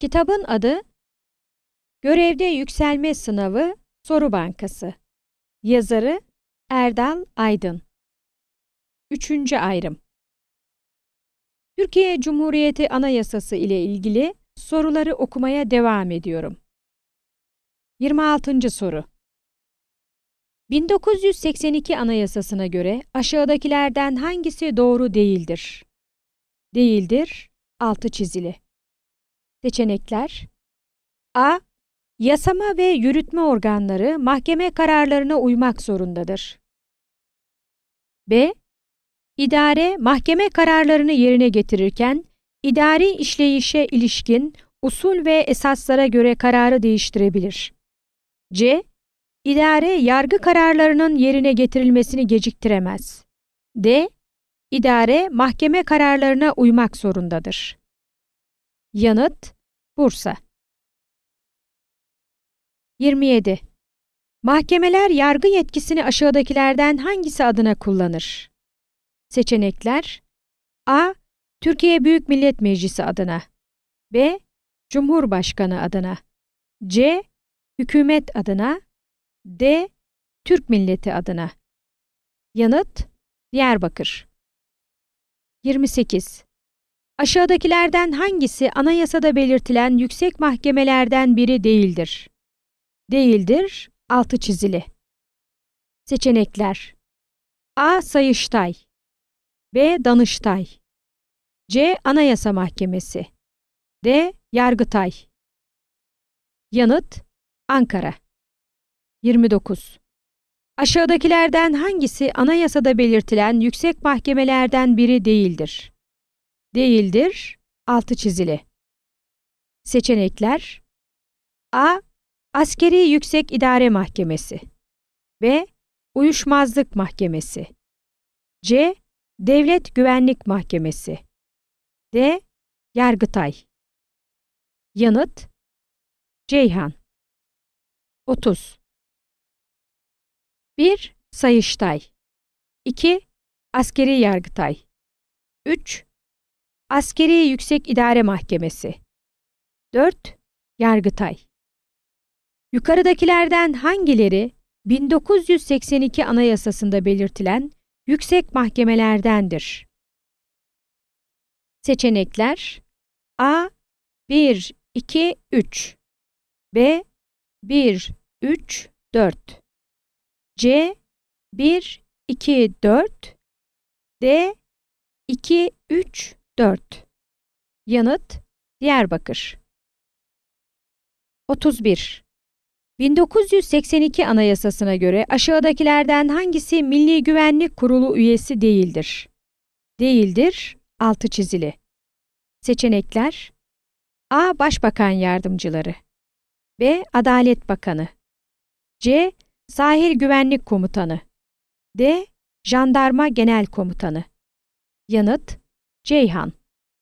Kitabın adı Görevde Yükselme Sınavı Soru Bankası. Yazarı Erdal Aydın. 3. ayrım. Türkiye Cumhuriyeti Anayasası ile ilgili soruları okumaya devam ediyorum. 26. soru. 1982 Anayasasına göre aşağıdakilerden hangisi doğru değildir? Değildir, altı çizili. Seçenekler: A. Yasama ve yürütme organları mahkeme kararlarına uymak zorundadır. B. İdare, mahkeme kararlarını yerine getirirken, idari işleyişe ilişkin usul ve esaslara göre kararı değiştirebilir. C. İdare, yargı kararlarının yerine getirilmesini geciktiremez. D. İdare, mahkeme kararlarına uymak zorundadır. Yanıt: Bursa. 27. Mahkemeler yargı yetkisini aşağıdakilerden hangisi adına kullanır? Seçenekler: A. Türkiye Büyük Millet Meclisi adına. B. Cumhurbaşkanı adına. C. Hükümet adına. D. Türk milleti adına. Yanıt: Diyarbakır. 28. Aşağıdakilerden hangisi anayasada belirtilen yüksek mahkemelerden biri değildir? Değildir, altı çizili. Seçenekler: A. Sayıştay. B. Danıştay. C. Anayasa Mahkemesi. D. Yargıtay. Yanıt: Ankara. 29. Aşağıdakilerden hangisi anayasada belirtilen yüksek mahkemelerden biri değildir? Değildir, altı çizili. Seçenekler: A. Askeri Yüksek İdare Mahkemesi. B. Uyuşmazlık Mahkemesi. C. Devlet Güvenlik Mahkemesi. D. Yargıtay. Yanıt: Ceyhan. 30. 1. Sayıştay. 2. Askeri Yargıtay. 3. Askeri Yüksek İdare Mahkemesi. 4. Yargıtay. Yukarıdakilerden hangileri 1982 Anayasasında belirtilen yüksek mahkemelerdendir? Seçenekler: A. 1, 2, 3. B. 1, 3, 4. C. 1, 2, 4. D. 2, 3, 4. Yanıt: Diyarbakır. 31. 1982 Anayasasına göre aşağıdakilerden hangisi Milli Güvenlik Kurulu üyesi değildir? Değildir, altı çizili. Seçenekler: A. Başbakan Yardımcıları. B. Adalet Bakanı. C. Sahil Güvenlik Komutanı. D. Jandarma Genel Komutanı. Yanıt: Ceyhan.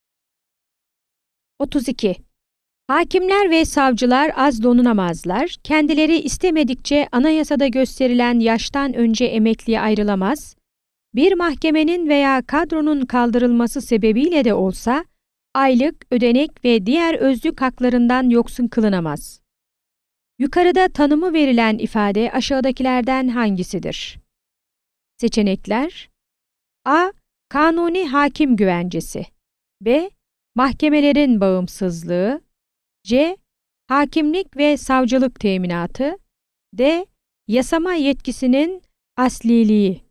32. Hakimler ve savcılar az donunamazlar, kendileri istemedikçe anayasada gösterilen yaştan önce emekliye ayrılamaz, bir mahkemenin veya kadronun kaldırılması sebebiyle de olsa, aylık, ödenek ve diğer özlük haklarından yoksun kılınamaz. Yukarıda tanımı verilen ifade aşağıdakilerden hangisidir? Seçenekler: A. Kanuni hakim güvencesi. B. Mahkemelerin bağımsızlığı. C. Hakimlik ve savcılık teminatı. D. Yasama yetkisinin asliliği.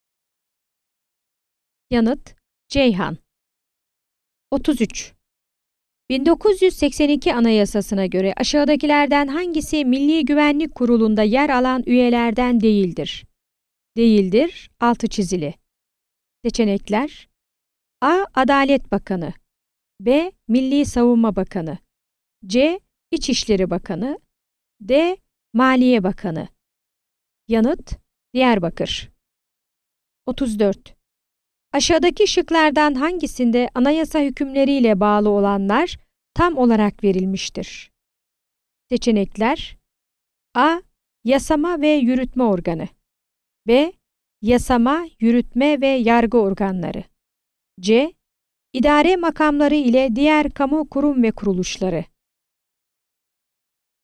Yanıt: Ceyhan. 33. 1982 Anayasasına göre aşağıdakilerden hangisi Milli Güvenlik Kurulu'nda yer alan üyelerden değildir? Değildir, altı çizili. Seçenekler: A. Adalet Bakanı. B. Milli Savunma Bakanı. C. İçişleri Bakanı. D. Maliye Bakanı. Yanıt: Diyarbakır. 34. Aşağıdaki şıklardan hangisinde anayasa hükümleriyle bağlı olanlar tam olarak verilmiştir? Seçenekler: A. Yasama ve yürütme organı. B. Yasama, yürütme ve yargı organları. C. İdare makamları ile diğer kamu kurum ve kuruluşları.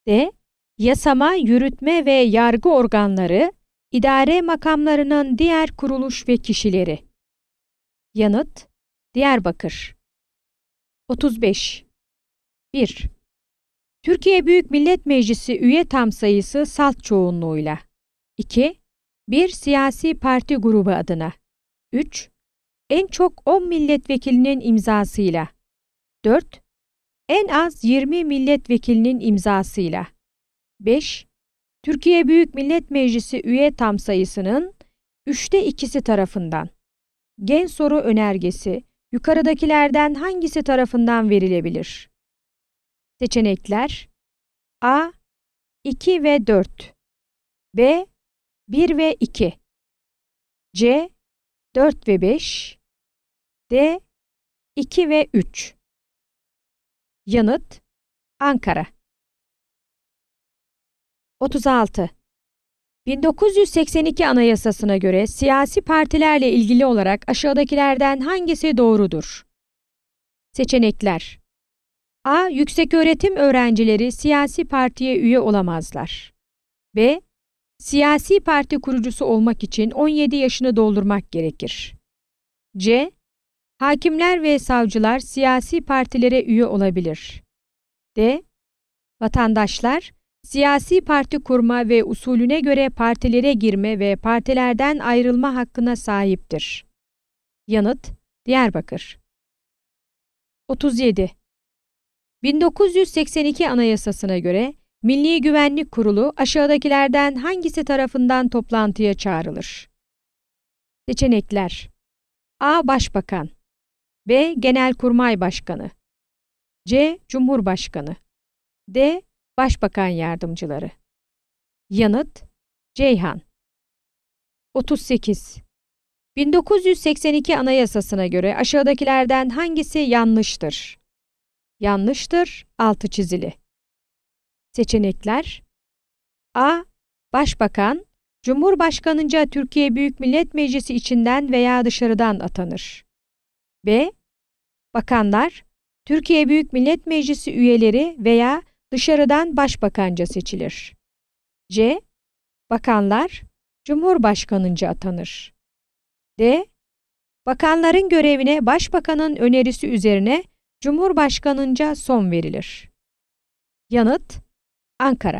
D. Yasama, yürütme ve yargı organları, idare makamlarının diğer kuruluş ve kişileri. Yanıt: Diyarbakır. 35. 1. Türkiye Büyük Millet Meclisi üye tam sayısı salt çoğunluğuyla. 2. Bir siyasi parti grubu adına. 3. En çok 10 milletvekilinin imzasıyla. 4. En az 20 milletvekilinin imzasıyla. 5. Türkiye Büyük Millet Meclisi üye tam sayısının 3'te 2'si tarafından. Gen soru önergesi yukarıdakilerden hangisi tarafından verilebilir? Seçenekler: A. 2 ve 4, B. 1 ve 2, C. 4 ve 5, D. 2 ve 3. Yanıt: Ankara. 36. 1982 Anayasasına göre siyasi partilerle ilgili olarak aşağıdakilerden hangisi doğrudur? Seçenekler: A. Yükseköğretim öğrencileri siyasi partiye üye olamazlar. B. Siyasi parti kurucusu olmak için 17 yaşını doldurmak gerekir. C. Hakimler ve savcılar siyasi partilere üye olabilir. D. Vatandaşlar siyasi parti kurma ve usulüne göre partilere girme ve partilerden ayrılma hakkına sahiptir. Yanıt: Diyarbakır. 37. 1982 Anayasasına göre Milli Güvenlik Kurulu aşağıdakilerden hangisi tarafından toplantıya çağrılır? Seçenekler: A. Başbakan, B. Genelkurmay Başkanı, C. Cumhurbaşkanı, D. Başbakan Yardımcıları. Yanıt: Ceyhan. 38. 1982 Anayasasına göre aşağıdakilerden hangisi yanlıştır? Yanlıştır, altı çizili. Seçenekler: A. Başbakan, Cumhurbaşkanınca Türkiye Büyük Millet Meclisi içinden veya dışarıdan atanır. B. Bakanlar, Türkiye Büyük Millet Meclisi üyeleri veya dışarıdan başbakanca seçilir. C. Bakanlar, Cumhurbaşkanınca atanır. D. Bakanların görevine başbakanın önerisi üzerine Cumhurbaşkanınca son verilir. Yanıt: Ankara.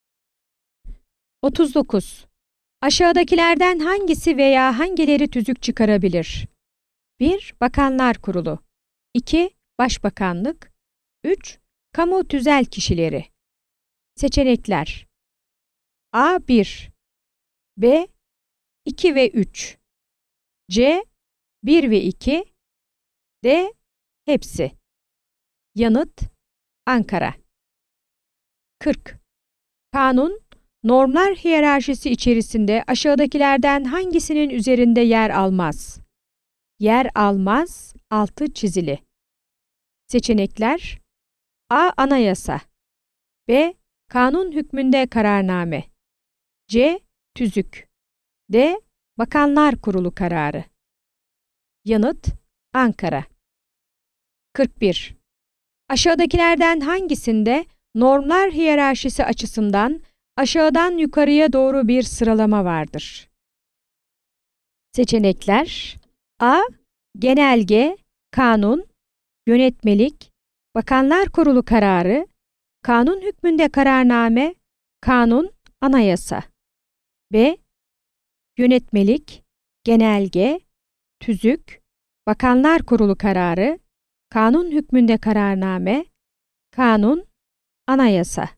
39. Aşağıdakilerden hangisi veya hangileri tüzük çıkarabilir? 1. Bakanlar Kurulu, 2. Başbakanlık, 3. Kamu tüzel kişileri. Seçenekler: A. 1, B. 2 ve 3, C. 1 ve 2, D. Hepsi. Yanıt: Ankara. 40. Kanun, normlar hiyerarşisi içerisinde aşağıdakilerden hangisinin üzerinde yer almaz? Yer almaz, altı çizili. Seçenekler: A. Anayasa, B. Kanun hükmünde kararname, C. Tüzük, D. Bakanlar Kurulu kararı. Yanıt: Ankara. 41. Aşağıdakilerden hangisinde normlar hiyerarşisi açısından aşağıdan yukarıya doğru bir sıralama vardır? Seçenekler: A. Genelge, kanun, yönetmelik, Bakanlar Kurulu kararı, kanun hükmünde kararname, kanun, anayasa. B. Yönetmelik, genelge, tüzük, Bakanlar Kurulu kararı, kanun hükmünde kararname, kanun, anayasa.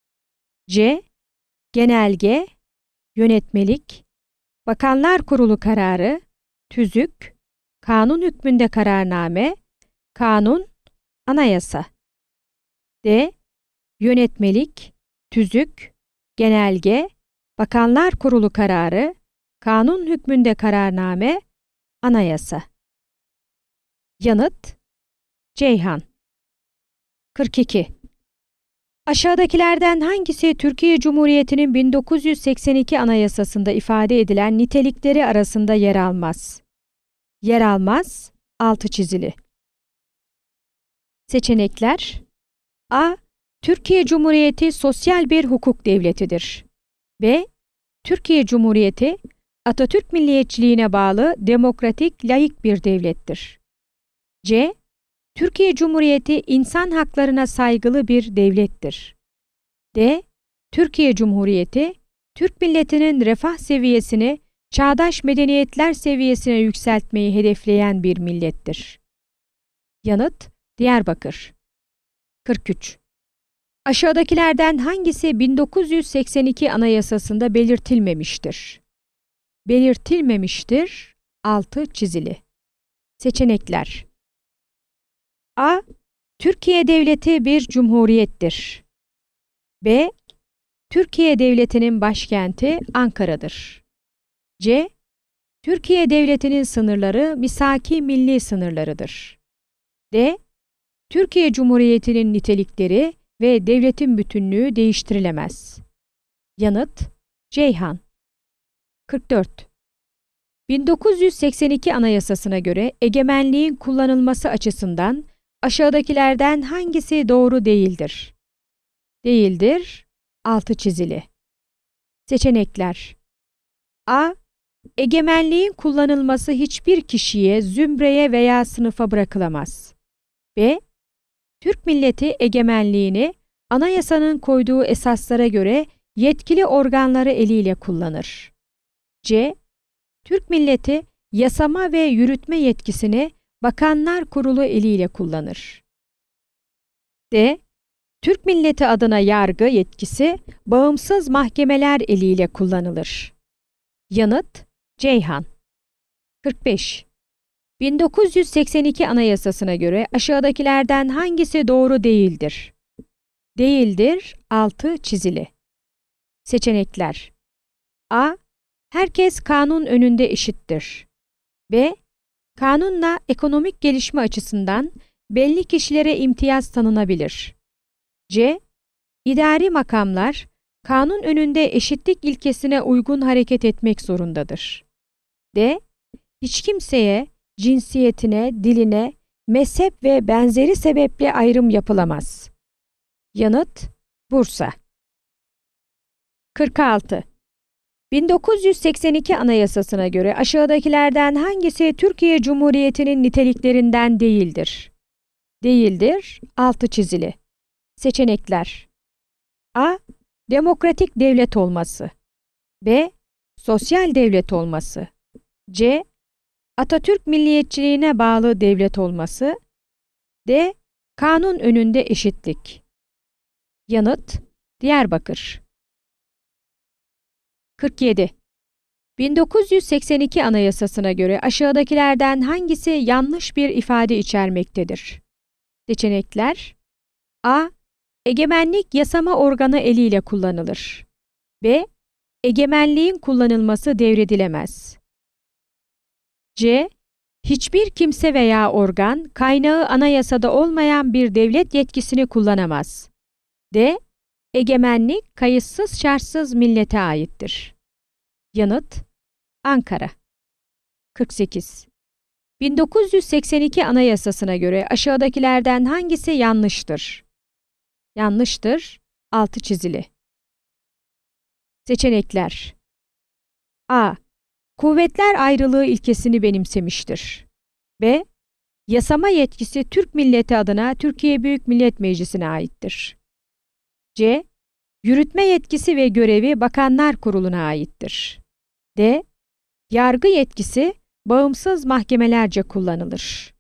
C. Genelge, yönetmelik, Bakanlar Kurulu kararı, tüzük, kanun hükmünde kararname, kanun, anayasa. D. Yönetmelik, tüzük, genelge, Bakanlar Kurulu kararı, kanun hükmünde kararname, anayasa. Yanıt: Ceyhan. 42. Aşağıdakilerden hangisi Türkiye Cumhuriyeti'nin 1982 Anayasası'nda ifade edilen nitelikleri arasında yer almaz? Yer almaz, altı çizili. Seçenekler: A. Türkiye Cumhuriyeti sosyal bir hukuk devletidir. B. Türkiye Cumhuriyeti, Atatürk milliyetçiliğine bağlı demokratik, laik bir devlettir. C. Türkiye Cumhuriyeti insan haklarına saygılı bir devlettir. D. Türkiye Cumhuriyeti, Türk milletinin refah seviyesini çağdaş medeniyetler seviyesine yükseltmeyi hedefleyen bir millettir. Yanıt: Diyarbakır. 43. Aşağıdakilerden hangisi 1982 Anayasası'nda belirtilmemiştir? Belirtilmemiştir, altı çizili. Seçenekler: A. Türkiye Devleti bir cumhuriyettir. B. Türkiye Devleti'nin başkenti Ankara'dır. C. Türkiye Devleti'nin sınırları misaki milli sınırlarıdır. D. Türkiye Cumhuriyeti'nin nitelikleri ve devletin bütünlüğü değiştirilemez. Yanıt: Ceyhan. 44. 1982 Anayasası'na göre egemenliğin kullanılması açısından aşağıdakilerden hangisi doğru değildir? Değildir, altı çizili. Seçenekler: A. Egemenliğin kullanılması hiçbir kişiye, zümreye veya sınıfa bırakılamaz. B. Türk milleti egemenliğini anayasanın koyduğu esaslara göre yetkili organları eliyle kullanır. C. Türk milleti yasama ve yürütme yetkisini Bakanlar Kurulu eliyle kullanır. D. Türk milleti adına yargı yetkisi bağımsız mahkemeler eliyle kullanılır. Yanıt: Ceyhan. 45. 1982 Anayasası'na göre aşağıdakilerden hangisi doğru değildir? Değildir, altı çizili. Seçenekler: A. Herkes kanun önünde eşittir. B. Kanunla ekonomik gelişme açısından belli kişilere imtiyaz tanınabilir. C. İdari makamlar, kanun önünde eşitlik ilkesine uygun hareket etmek zorundadır. D. Hiç kimseye, cinsiyetine, diline, mezhep ve benzeri sebeple ayrım yapılamaz. Yanıt: Bursa. 46. 1982 Anayasası'na göre aşağıdakilerden hangisi Türkiye Cumhuriyeti'nin niteliklerinden değildir? Değildir, altı çizili. Seçenekler: A. Demokratik devlet olması. B. Sosyal devlet olması. C. Atatürk milliyetçiliğine bağlı devlet olması. D. Kanun önünde eşitlik. Yanıt: Diyarbakır. 47. 1982 Anayasası'na göre aşağıdakilerden hangisi yanlış bir ifade içermektedir? Seçenekler: A. Egemenlik yasama organı eliyle kullanılır. B. Egemenliğin kullanılması devredilemez. C. Hiçbir kimse veya organ, kaynağı anayasada olmayan bir devlet yetkisini kullanamaz. D. Egemenlik kayıtsız şartsız millete aittir. Yanıt: Ankara. 48. 1982 Anayasası'na göre aşağıdakilerden hangisi yanlıştır? Yanlıştır, altı çizili. Seçenekler: A. Kuvvetler ayrılığı ilkesini benimsemiştir. B. Yasama yetkisi Türk milleti adına Türkiye Büyük Millet Meclisi'ne aittir. C. Yürütme yetkisi ve görevi Bakanlar Kurulu'na aittir. D. Yargı yetkisi bağımsız mahkemelerce kullanılır.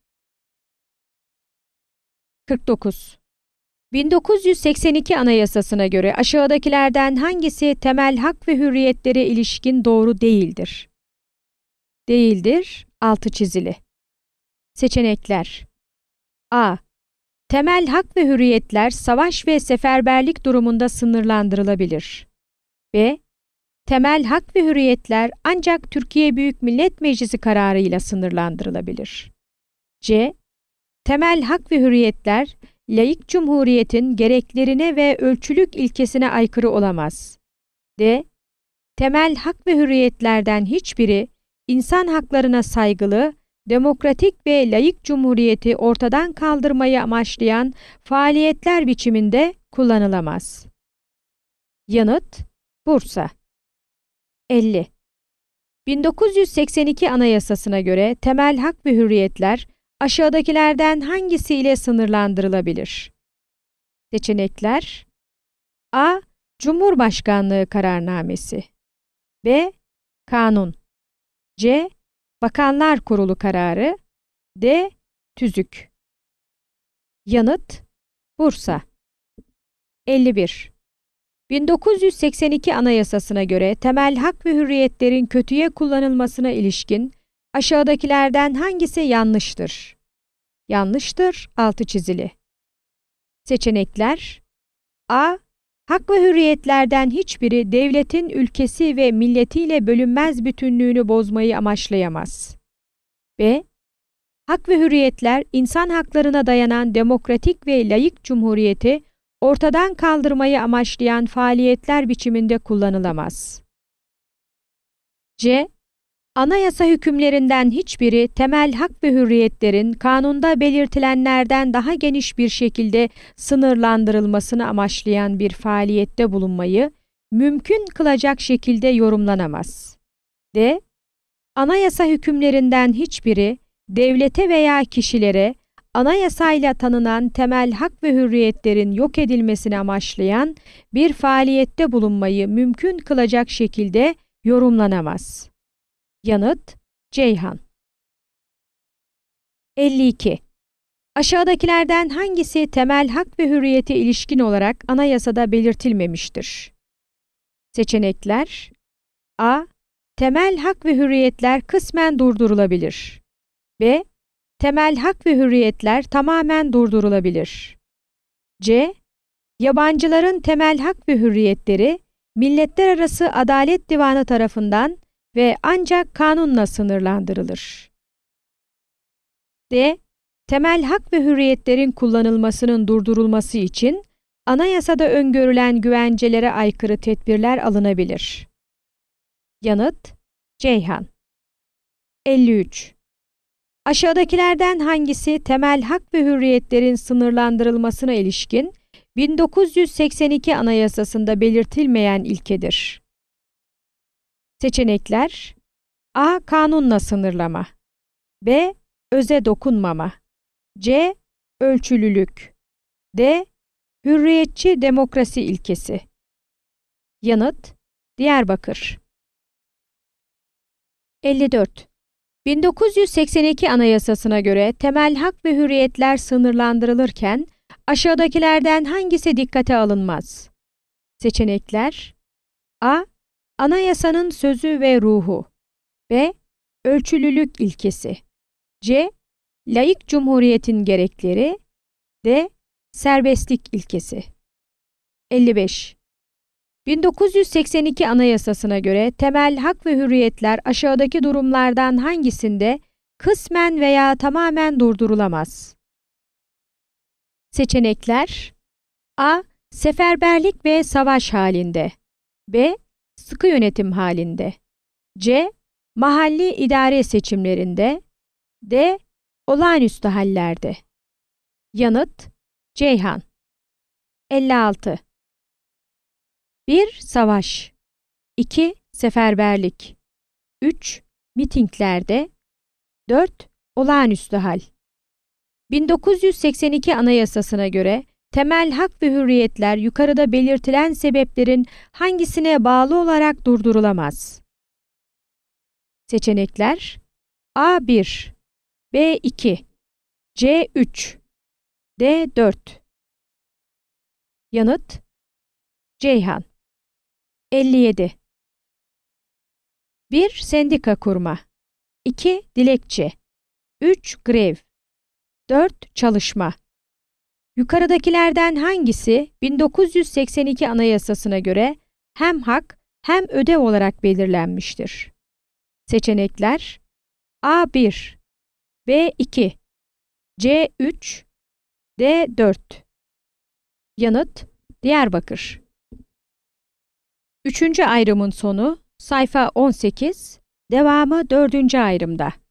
49. 1982 Anayasası'na göre aşağıdakilerden hangisi temel hak ve hürriyetlere ilişkin doğru değildir? Değildir, altı çizili. Seçenekler: A. Temel hak ve hürriyetler savaş ve seferberlik durumunda sınırlandırılabilir. B. Temel hak ve hürriyetler ancak Türkiye Büyük Millet Meclisi kararıyla sınırlandırılabilir. C. Temel hak ve hürriyetler laik cumhuriyetin gereklerine ve ölçülük ilkesine aykırı olamaz. D. Temel hak ve hürriyetlerden hiçbiri insan haklarına saygılı, demokratik ve laik cumhuriyeti ortadan kaldırmayı amaçlayan faaliyetler biçiminde kullanılamaz. Yanıt: Bursa. 50. 1982 Anayasasına göre temel hak ve hürriyetler aşağıdakilerden hangisiyle sınırlandırılabilir? Seçenekler: A. Cumhurbaşkanlığı kararnamesi, B. Kanun, C. Bakanlar Kurulu kararı, D. Tüzük. Yanıt: Bursa. 51. 1982 Anayasasına göre temel hak ve hürriyetlerin kötüye kullanılmasına ilişkin aşağıdakilerden hangisi yanlıştır? Yanlıştır, altı çizili. Seçenekler: A. Hak ve hürriyetlerden hiçbiri devletin ülkesi ve milletiyle bölünmez bütünlüğünü bozmayı amaçlayamaz. B. Hak ve hürriyetler insan haklarına dayanan demokratik ve layık cumhuriyeti ortadan kaldırmayı amaçlayan faaliyetler biçiminde kullanılamaz. C. Anayasa hükümlerinden hiçbiri temel hak ve hürriyetlerin kanunda belirtilenlerden daha geniş bir şekilde sınırlandırılmasını amaçlayan bir faaliyette bulunmayı mümkün kılacak şekilde yorumlanamaz. D. Anayasa hükümlerinden hiçbiri devlete veya kişilere anayasayla tanınan temel hak ve hürriyetlerin yok edilmesini amaçlayan bir faaliyette bulunmayı mümkün kılacak şekilde yorumlanamaz. Yanıt: Ceyhan. 52. Aşağıdakilerden hangisi temel hak ve hürriyete ilişkin olarak anayasada belirtilmemiştir? Seçenekler: A. Temel hak ve hürriyetler kısmen durdurulabilir. B. Temel hak ve hürriyetler tamamen durdurulabilir. C. Yabancıların temel hak ve hürriyetleri Milletler Arası Adalet Divanı tarafından ve ancak kanunla sınırlandırılır. D. Temel hak ve hürriyetlerin kullanılmasının durdurulması için anayasada öngörülen güvencelere aykırı tedbirler alınabilir. Yanıt: Ceyhan. 53. Aşağıdakilerden hangisi temel hak ve hürriyetlerin sınırlandırılmasına ilişkin 1982 Anayasasında belirtilmeyen ilkedir? Seçenekler: A. Kanunla sınırlama, B. Öze dokunmama, C. Ölçülülük, D. Hürriyetçi demokrasi ilkesi. Yanıt: Diyarbakır. 54. 1982 Anayasasına göre temel hak ve hürriyetler sınırlandırılırken aşağıdakilerden hangisi dikkate alınmaz? Seçenekler: A. Anayasanın sözü ve ruhu, B. Ölçülülük ilkesi, C. Layık cumhuriyetin gerekleri, D. Serbestlik ilkesi. 55. 1982 Anayasasına göre temel hak ve hürriyetler aşağıdaki durumlardan hangisinde kısmen veya tamamen durdurulamaz? Seçenekler: A. Seferberlik ve savaş halinde, B. Sıkı yönetim halinde, C. Mahalli idare seçimlerinde, D. Olağanüstü hallerde. Yanıt: Ceyhan. 56. 1. Savaş, 2. Seferberlik, 3. Mitinglerde, 4. Olağanüstü hal. 1982 Anayasasına göre temel hak ve hürriyetler yukarıda belirtilen sebeplerin hangisine bağlı olarak durdurulamaz? Seçenekler: A1, B2, C3, D4. Yanıt: Ceyhan. 57. 1. Sendika kurma, 2. Dilekçe, 3. Grev, 4. Çalışma. Yukarıdakilerden hangisi 1982 Anayasasına göre hem hak hem ödev olarak belirlenmiştir? Seçenekler: A1, B2, C3, D4. Yanıt: Diyarbakır. 3. ayrımın sonu sayfa 18, devamı 4. ayrımda.